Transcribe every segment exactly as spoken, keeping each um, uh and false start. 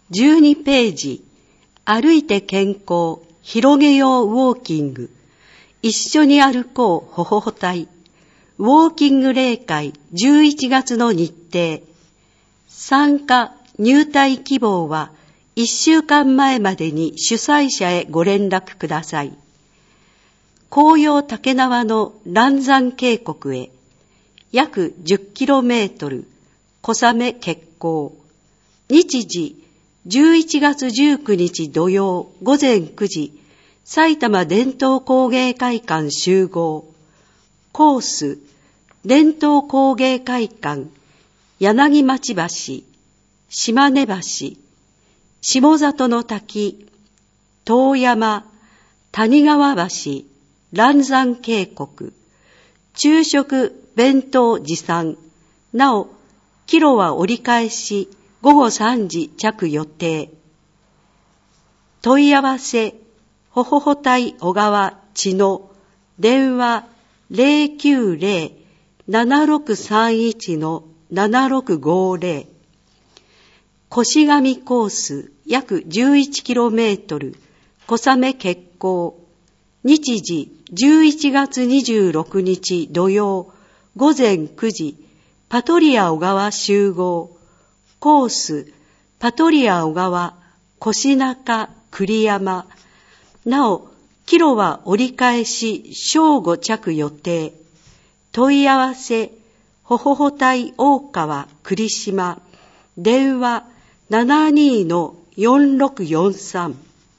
じゅうにページ、歩いて健康、広げようウォーキング、一緒に歩こうほほほ隊、ウォーキング例会じゅういちがつの日程。参加、入隊希望はいっしゅうかんまえまでに主催者へご連絡ください。紅葉竹縄の嵐山渓谷へ、約じゅっキロメートル、小雨決行。日時、じゅういちがつじゅうくにち土曜午前くじ、埼玉伝統工芸会館集合。コース、伝統工芸会館、柳町橋、島根橋、下里の滝、遠山、谷川橋、嵐山渓谷、昼食、弁当持参。なお、帰路は折り返し、ごごさんじ着予定。問い合わせ、ほほほ隊小川千野、電話ゼロきゅうゼロ ななろくさんいち ななろくごゼロ。越上コース約じゅういちキロメートル、小雨決行。日時じゅういちがつにじゅうろくにち土曜午前くじ、パトリア小川集合。コース、パトリア小川、越中、栗山。なお、帰路は折り返し、正午着予定。問い合わせ、ほほほ隊大川、栗島。電話ななにのよんろくよんさん。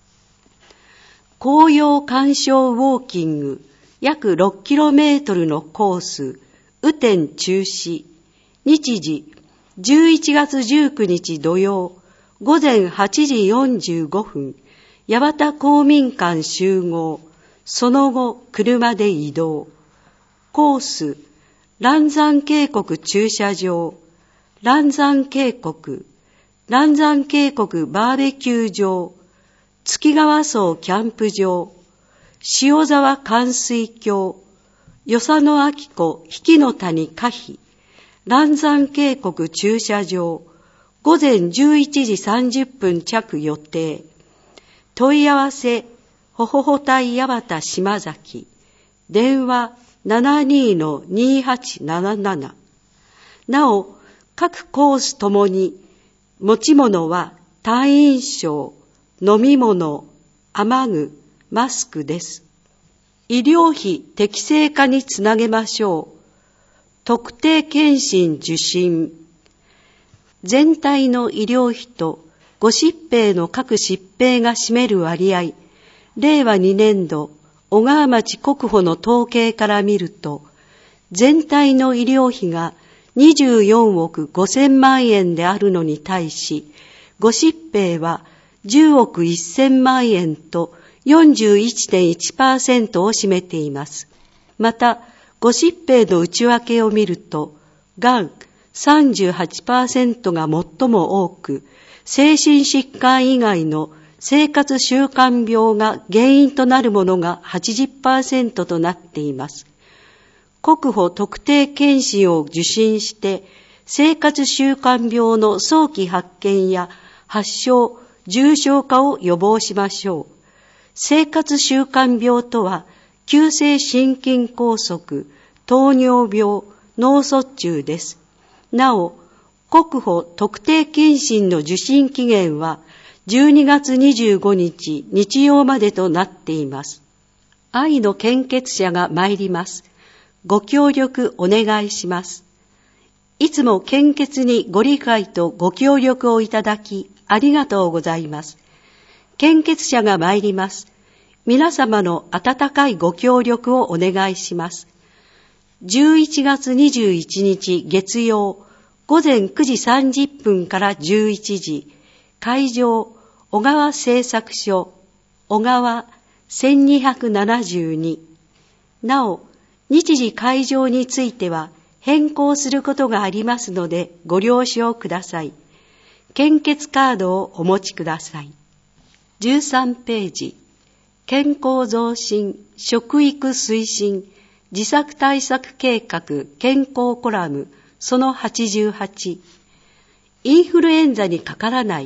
紅葉鑑賞ウォーキング、約ろっキロメートルのコース、雨天中止。日時、じゅういちがつじゅうくにち土曜、午前はちじよんじゅうごふん、八幡公民館集合。その後、車で移動。コース、嵐山渓谷駐車場、嵐山渓谷、嵐山渓谷バーベキュー場、月川荘キャンプ場、塩沢寒水峡、与謝野明子引きの谷可否、嵐山渓谷駐車場、午前じゅういちじさんじゅっぷん着予定。問い合わせ、ほほほ隊八幡島崎。電話ななにのにはちななな。なお、各コースともに、持ち物は隊員証、飲み物、雨具、マスクです。医療費適正化につなげましょう。特定健診受診。全体の医療費とご疾病の各疾病が占める割合、れいわにねんど小川町国保の統計から見ると、全体の医療費がにじゅうよんおくごせんまんえんであるのに対し、ご疾病はじゅうおくせんまんえんと よんじゅういってんいちパーセント を占めています。また、ご疾病の内訳を見ると、がん さんじゅうはちパーセント が最も多く、精神疾患以外の生活習慣病が原因となるものが はちじゅっパーセント となっています。国保特定健診を受診して、生活習慣病の早期発見や発症、重症化を予防しましょう。生活習慣病とは、急性心筋梗塞、糖尿病、脳卒中です。なお、国保特定健診の受診期限はじゅうにがつにじゅうごにち日曜までとなっています。愛の献血者が参ります。ご協力お願いします。いつも献血にご理解とご協力をいただきありがとうございます。献血者が参ります。皆様の温かいご協力をお願いします。じゅういちがつにじゅういちにち月曜、午前くじさんじゅっぷんからじゅういちじ、会場、小川製作所、小川せんにひゃくななじゅうに。なお、日時会場については変更することがありますのでご了承ください。献血カードをお持ちください。じゅうさんページ、健康増進、食育推進、自作対策計画健康コラムそのはちじゅうはち。インフルエンザにかからない、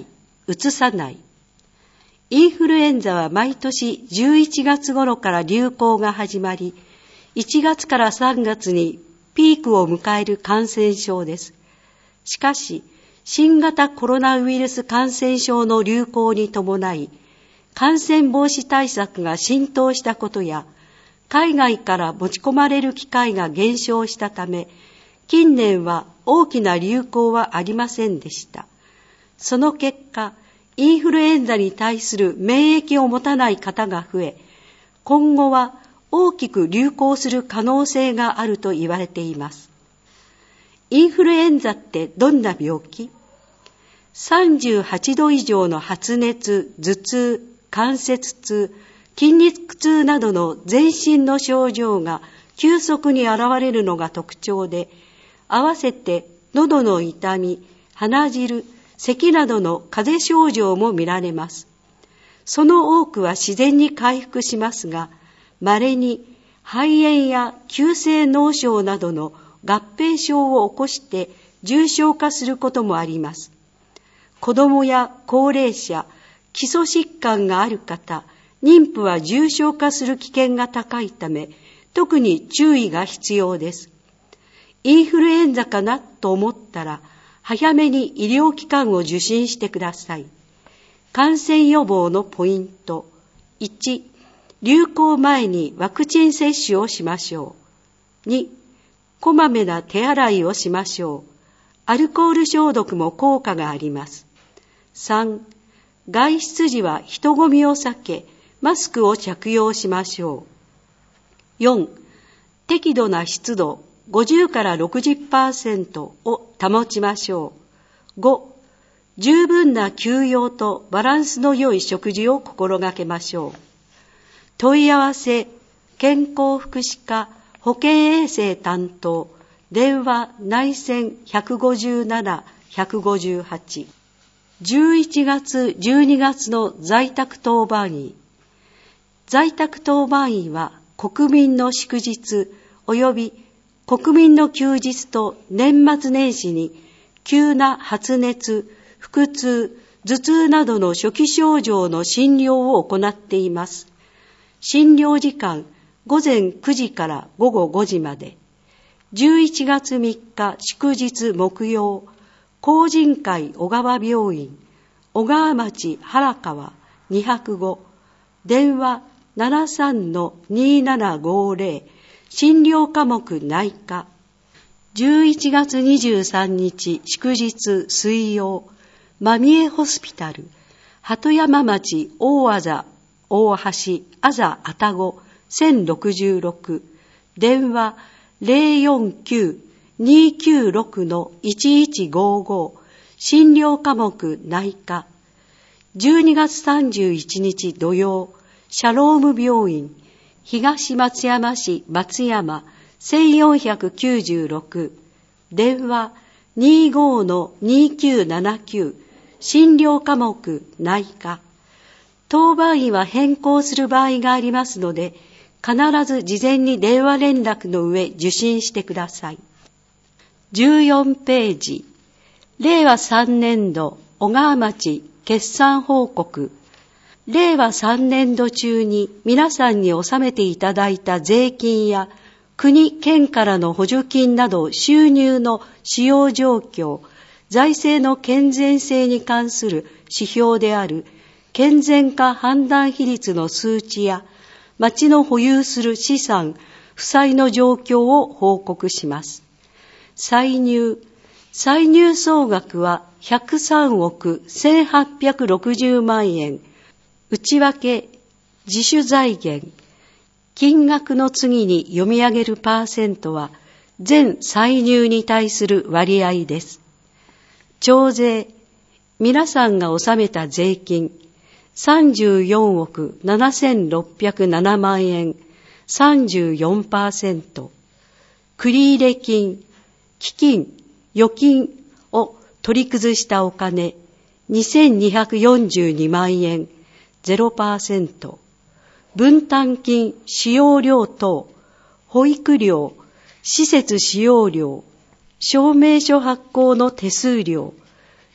うつさない。インフルエンザは毎年じゅういちがつ頃から流行が始まり、いちがつからさんがつにピークを迎える感染症です。しかし、新型コロナウイルス感染症の流行に伴い、感染防止対策が浸透したことや、海外から持ち込まれる機会が減少したため、近年は大きな流行はありませんでした。その結果、インフルエンザに対する免疫を持たない方が増え、今後は大きく流行する可能性があると言われています。インフルエンザってどんな病気？さんじゅうはちど以上の発熱、頭痛、関節痛、筋肉痛などの全身の症状が急速に現れるのが特徴で、合わせて喉の痛み、鼻汁、咳などの風邪症状も見られます。その多くは自然に回復しますが、稀に肺炎や急性脳症などの合併症を起こして重症化することもあります。子どもや高齢者、基礎疾患がある方、妊婦は重症化する危険が高いため、特に注意が必要です。インフルエンザかなと思ったら、早めに医療機関を受診してください。感染予防のポイント。いち、流行前にワクチン接種をしましょう。に、こまめな手洗いをしましょう。アルコール消毒も効果があります。さん、外出時は人混みを避け、マスクを着用しましょう。よん、適度な湿度ごじゅうからろくじゅっパーセント を保ちましょう。ご、十分な休養とバランスの良い食事を心がけましょう。問い合わせ、健康福祉課、保健衛生担当、電話内線いちごなな、いちごはち。じゅういちがつ、じゅうにがつの在宅当番医。在宅当番医は国民の祝日及び国民の休日と年末年始に急な発熱、腹痛、頭痛などの初期症状の診療を行っています。診療時間ごぜんくじからごごごじまで。じゅういちがつみっか祝日木曜、弘仁会小川病院、小川町原川にひゃくご、電話 ななさんのにーななごぜろ、診療科目内科。じゅういちがつにじゅうさんにち祝日水曜、まみえホスピタル、鳩山町大あざ大橋あざあたごせんろくじゅうろく、電話 ゼロよんきゅう にーきゅうろく のいちいちごご、診療科目内科。じゅうにがつさんじゅういちにち土曜、シャローム病院、東松山市松山せんよんひゃくきゅうじゅうろく、電話 にーごのにーきゅうななきゅう、診療科目内科。当番医は変更する場合がありますので、必ず事前に電話連絡の上受診してください。じゅうよんページ、れいわさんねんど小川町決算報告。れいわさんねんど中に皆さんに納めていただいた税金や国・県からの補助金など収入の使用状況、財政の健全性に関する指標である健全化判断比率の数値や町の保有する資産、負債の状況を報告します。歳入、歳入総額はひゃくさんおくせんはっぴゃくろくじゅうまんえん。内訳、自主財源。金額の次に読み上げるパーセントは全歳入に対する割合です。徴税、皆さんが納めた税金、さんじゅうよんおくななせんろっぴゃくななまんえん、さんじゅうよんパーセント。繰入金、基金、預金を取り崩したお金、にせんにひゃくよんじゅうにまんえん、ゼロパーセント。分担金使用料等、保育料、施設使用料、証明書発行の手数料、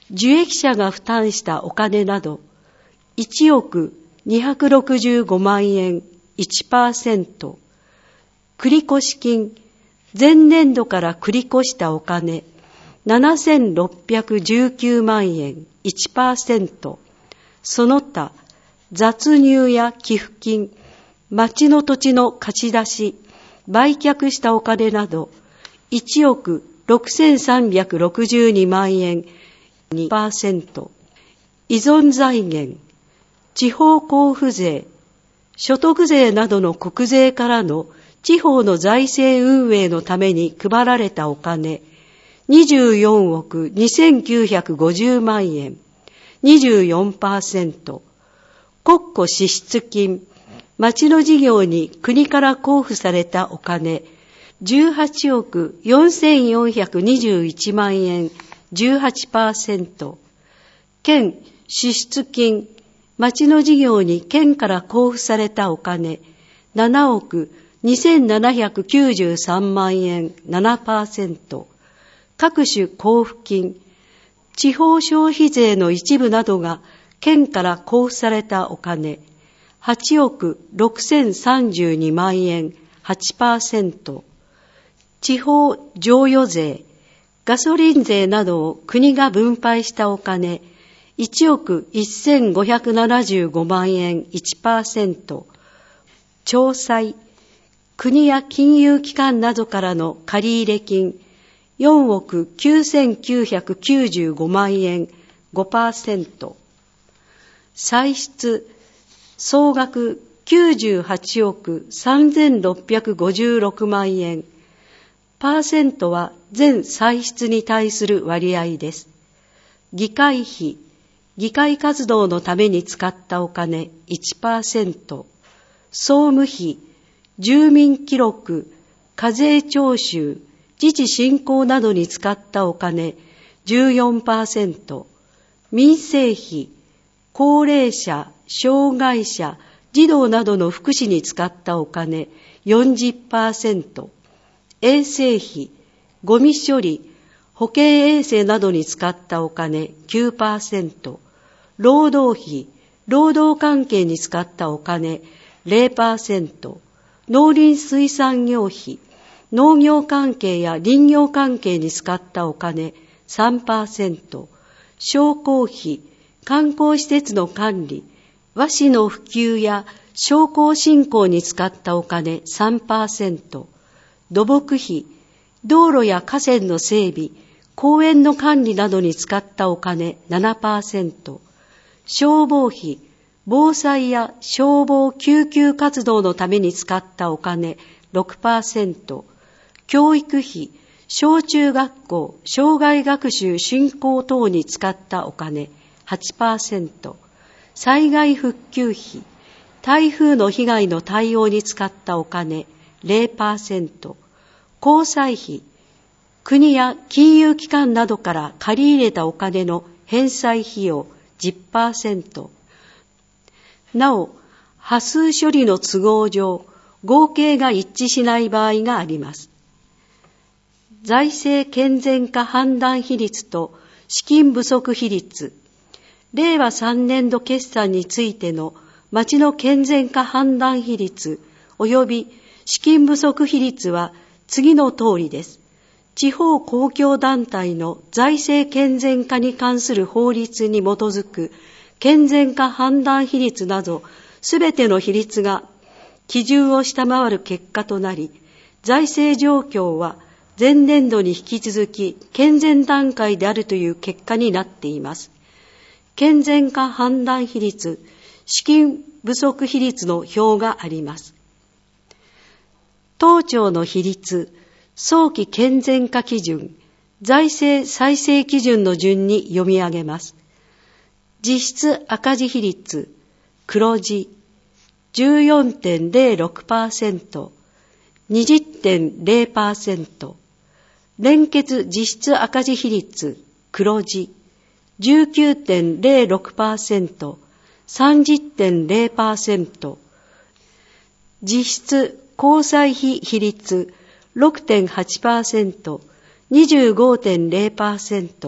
受益者が負担したお金などいちおくにひゃくろくじゅうごまんえん いちパーセント、繰越金、前年度から繰り越したお金ななせんろっぴゃくじゅうきゅうまんえん いちパーセント、その他雑入や寄付金、町の土地の貸し出し、売却したお金などいちおくろくせんさんびゃくろくじゅうにまんえん にパーセント、依存財源、地方交付税、所得税などの国税からの地方の財政運営のために配られたお金にじゅうよんおくにせんきゅうひゃくごじゅうまんえん、にじゅうよんパーセント、国庫支出金、町の事業に国から交付されたお金じゅうはちおくよんせんよんひゃくにじゅういちまんえん、じゅうはちパーセント、県支出金、町の事業に県から交付されたお金ななおくにせんななひゃくきゅうじゅうさんまんえん、ななパーセント、各種交付金、地方消費税の一部などが県から交付されたお金はちおくろくせんさんじゅうにまんえん、はちパーセント、地方譲与税、ガソリン税などを国が分配したお金いちおくせんごひゃくななじゅうごまんえん、いちパーセント、徴債、国や金融機関などからの借入金よんおくきゅうせんきゅうひゃくきゅうじゅうごまんえん、ごパーセント、歳出、総額きゅうじゅうはちおくさんぜんろっぴゃくごじゅうろくまんえん、パーセントは全歳出に対する割合です。議会費、議会活動のために使ったお金 いちパーセント、総務費、住民記録、課税徴収、自治振興などに使ったお金 じゅうよんパーセント、民生費、高齢者、障害者、児童などの福祉に使ったお金 よんじゅっパーセント、衛生費、ゴミ処理、保健衛生などに使ったお金 きゅうパーセント、労働費、労働関係に使ったお金 ゼロパーセント、農林水産業費、農業関係や林業関係に使ったお金 さんパーセント、商工費、観光施設の管理、和紙の普及や商工振興に使ったお金 さんパーセント、土木費、道路や河川の整備、公園の管理などに使ったお金 ななパーセント、消防費、防災や消防救急活動のために使ったお金 ろくパーセント、教育費、小中学校、生涯学習振興等に使ったお金 はちパーセント、災害復旧費、台風の被害の対応に使ったお金 ゼロパーセント、交際費、国や金融機関などから借り入れたお金の返済費用 じゅっパーセント。なお、波数処理の都合上、合計が一致しない場合があります。財政健全化判断比率と資金不足比率、れいわさんねんど決算についての町の健全化判断比率及び資金不足比率は次の通りです。地方公共団体の財政健全化に関する法律に基づく健全化判断比率などすべての比率が基準を下回る結果となり、財政状況は前年度に引き続き健全段階であるという結果になっています。健全化判断比率、資金不足比率の表があります。当庁の比率、早期健全化基準、財政再生基準の順に読み上げます。実質赤字比率、黒字、じゅうよんてんゼロろくパーセント、にじゅってんゼロパーセント、連結実質赤字比率、黒字、じゅうきゅうてんゼロろくパーセント、さんじゅってんゼロパーセント、実質交際費比率 ろくてんはちパーセント、にじゅうごてんゼロパーセント、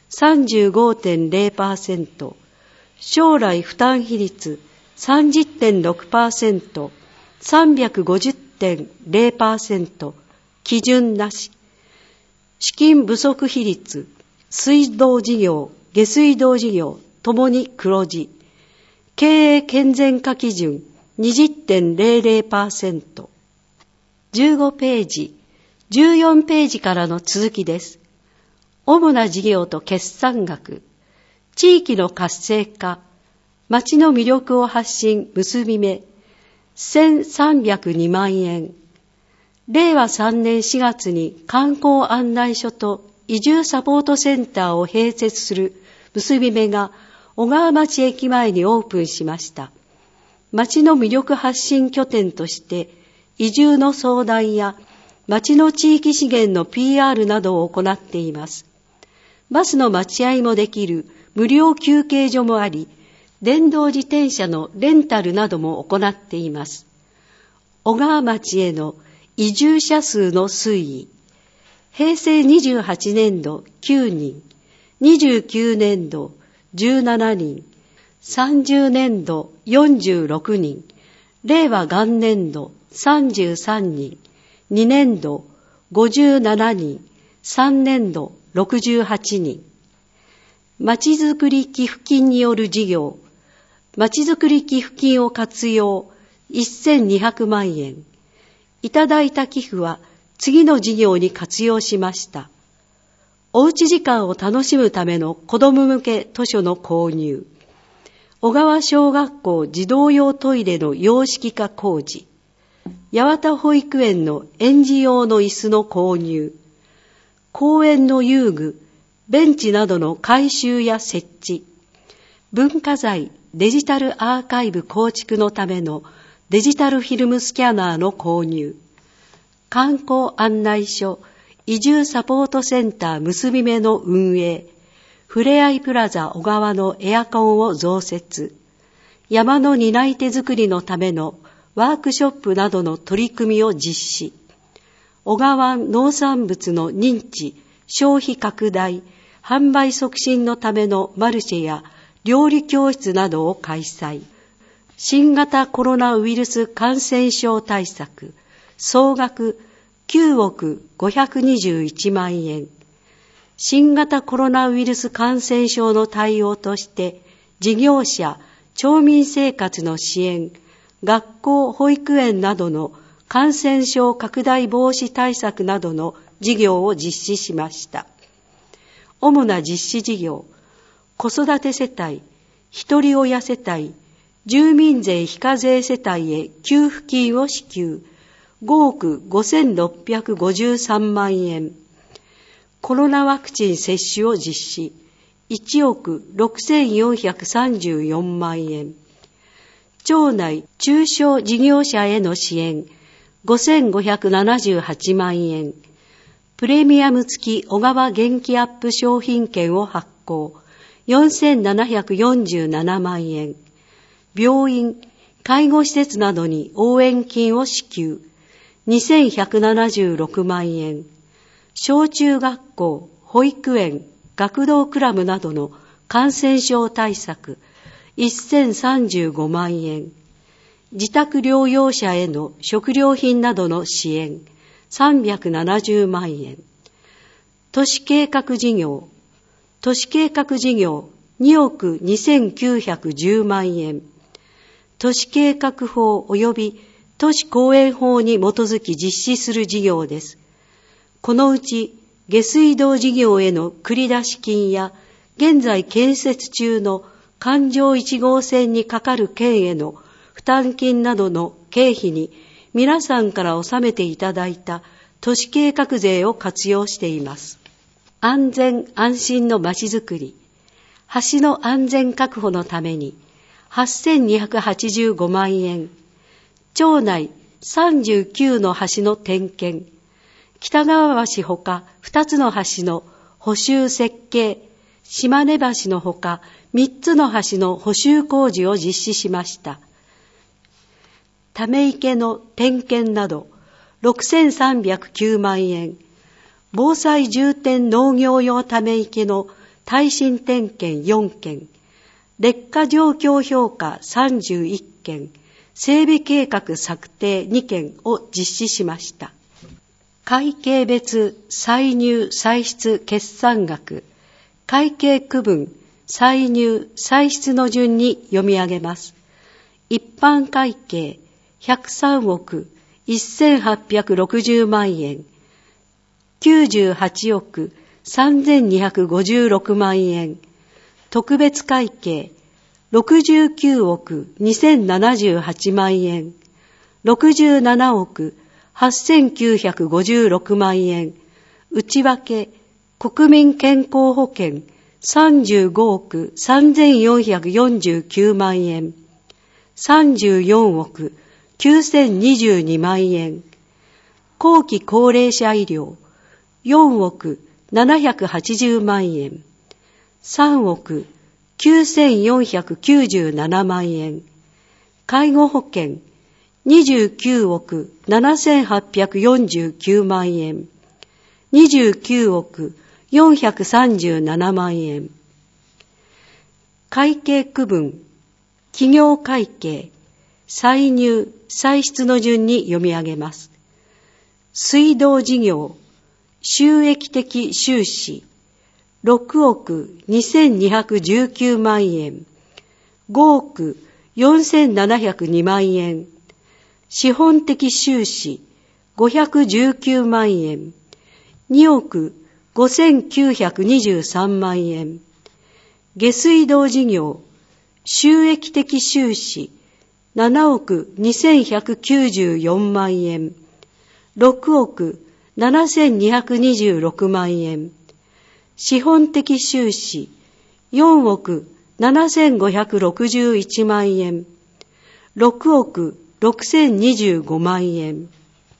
さんじゅうごてんゼロパーセント、将来負担比率 さんじゅってんろくパーセント、さんびゃくごじゅってんゼロパーセント、基準なし。資金不足比率、水道事業、下水道事業、ともに黒字。経営健全化基準 にじゅってんゼロゼロパーセント。じゅうごページ、じゅうよんページからの続きです。主な事業と決算額、地域の活性化、町の魅力を発信結び目、せんさんびゃくにまんえん。れいわさんねんしがつに観光案内所と移住サポートセンターを併設する結び目が小川町駅前にオープンしました。町の魅力発信拠点として移住の相談や町の地域資源の ピーアール などを行っています。バスの待合もできる無料休憩所もあり、電動自転車のレンタルなども行っています。小川町への移住者数の推移。平成にじゅうはちねんどきゅうにん、にじゅうきゅうねんどじゅうななにん、さんじゅうねんどよんじゅうろくにん、令和元年度さんじゅうさんにん、にねんどごじゅうななにん、さんねんどろくじゅうはちにん。まちづくり寄付金による事業。まちづくり寄付金を活用せんにひゃくまんえん。いただいた寄付は次の事業に活用しました。おうち時間を楽しむための子ども向け図書の購入。小川小学校児童用トイレの洋式化工事。八幡保育園の園児用の椅子の購入。公園の遊具、ベンチなどの改修や設置。文化財デジタルアーカイブ構築のためのデジタルフィルムスキャナーの購入。観光案内所、移住サポートセンター結び目の運営。ふれあいプラザ小川のエアコンを増設。山の担い手作りのためのワークショップなどの取り組みを実施。小川農産物の認知、消費拡大、販売促進のためのマルシェや料理教室などを開催。新型コロナウイルス感染症対策、総額きゅうおくごひゃくにじゅういちまんえん。新型コロナウイルス感染症の対応として、事業者、町民生活の支援、学校、保育園などの感染症拡大防止対策などの事業を実施しました。主な実施事業、子育て世帯、一人親世帯、住民税非課税世帯へ給付金を支給、ごおくごせんろっぴゃくごじゅうさんまんえん。コロナワクチン接種を実施、いちおくろくせんよんひゃくさんじゅうよんまんえん。町内中小事業者への支援、ごせんごひゃくななじゅうはちまんえん。プレミアム付き小川元気アップ商品券を発行、よんせんななひゃくよんじゅうななまんえん。病院、介護施設などに応援金を支給、にせんひゃくななじゅうろくまんえん。小中学校、保育園、学童クラブなどの感染症対策、せんさんじゅうごまんえん。自宅療養者への食料品などの支援、さんびゃくななじゅうまんえん。都市計画事業、都市計画事業におくにせんきゅうひゃくじゅうまんえん。都市計画法及び都市公園法に基づき実施する事業です。このうち下水道事業への繰り出し金や現在建設中の環状いちごうせんにかかる県への負担金などの経費に皆さんから納めていただいた都市計画税を活用しています。安全安心のまちづくり、橋の安全確保のためにはっせんにひゃくはちじゅうごまんえん、町内さんじゅうきゅうの橋の点検、北川橋ほかふたつの橋の補修設計、島根橋のほかみっつの橋の補修工事を実施しました。ため池の点検などろくせんさんびゃくきゅうまんえん、防災重点農業用ため池の耐震点検よんけん、劣化状況評価さんじゅういっけん、整備計画策定にけんを実施しました。会計別歳入歳出決算額、会計区分歳入歳出の順に読み上げます。一般会計ひゃくさんおくせんはっぴゃくろくじゅうまんえん、きゅうじゅうはちおくさんぜんにひゃくごじゅうろくまんえん、特別会計ろくじゅうきゅうおくにせんななじゅうはちまんえん、ろくじゅうななおくはっせんきゅうひゃくごじゅうろくまんえん、内訳国民健康保険さんじゅうごおくさんぜんよんひゃくよんじゅうきゅうまんえん、さんじゅうよんおくきゅうせんにじゅうにまんえん、後期高齢者医療よんおくななひゃくはちじゅうまんえん、さんおくきゅうせんよんひゃくきゅうじゅうななまんえん、介護保険にじゅうきゅうおくななせんはっぴゃくよんじゅうきゅうまんえん、にじゅうきゅうおくよんひゃくさんじゅうななまんえん。会計区分企業会計歳入歳出の順に読み上げます。水道事業収益的収支ろくおくにせんにひゃくじゅうきゅうまんえん、ごおくよんせんななひゃくにまんえん、資本的収支ごひゃくじゅうきゅうまんえん、におくごせんきゅうひゃくにじゅうさんまんえん、下水道事業収益的収支ななおくにせんひゃくきゅうじゅうよんまんえん、ろくおくななせんにひゃくにじゅうろくまんえん、資本的収支よんおくななせんごひゃくろくじゅういちまんえん、ろくおくろくせんにじゅうごまんえん。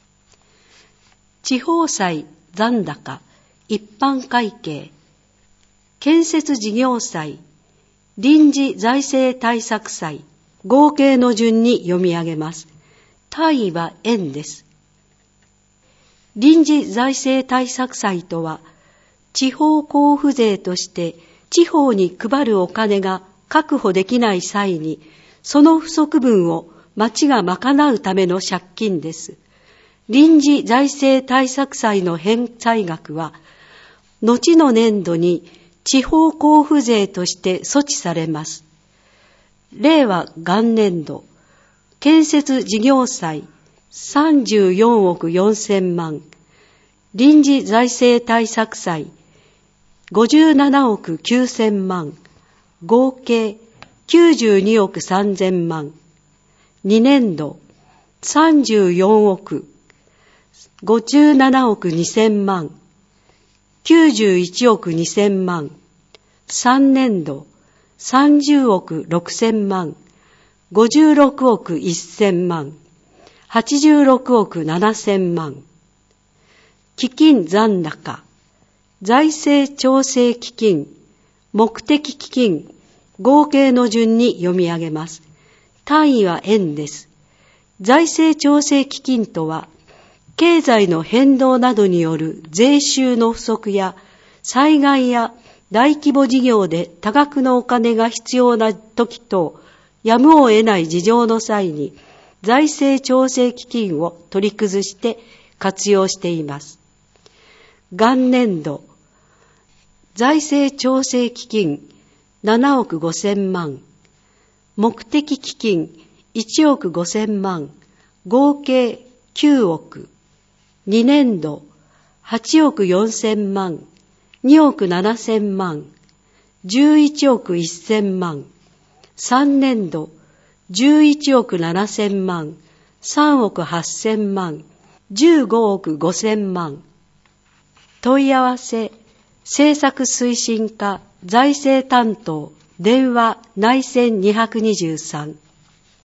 地方債残高一般会計建設事業債臨時財政対策債合計の順に読み上げます。単位は円です。臨時財政対策債とは、地方交付税として地方に配るお金が確保できない際に、その不足分を町が賄うための借金です。臨時財政対策債の返済額は、後の年度に地方交付税として措置されます。令和元年度、建設事業債さんじゅうよんおくよんせんまん、臨時財政対策債ごじゅうななおくきゅうせんまん、合計きゅうじゅうにおくさんぜんまん、にねんどさんじゅうよんおく、ごじゅうななおくにせんまん、きゅうじゅういちおくにせんまん、さんねんどさんじゅうおくろくせんまん、ごじゅうろくおくせんまん、はちじゅうろくおくななせんまん。基金残高、財政調整基金、目的基金、合計の順に読み上げます。単位は円です。財政調整基金とは、経済の変動などによる税収の不足や災害や大規模事業で多額のお金が必要な時とやむを得ない事情の際に財政調整基金を取り崩して活用しています。元年度、財政調整基金ななおくごせんまん、目的基金いちおくごせんまん、合計きゅうおく、にねんどはちおくよんせんまん、におくななせんまん、じゅういちおくせんまん、さんねんどじゅういちおくななせんまん、さんおくはっせんまん、じゅうごおくごせんまん。問い合わせ、政策推進課財政担当電話内線にひゃくにじゅうさん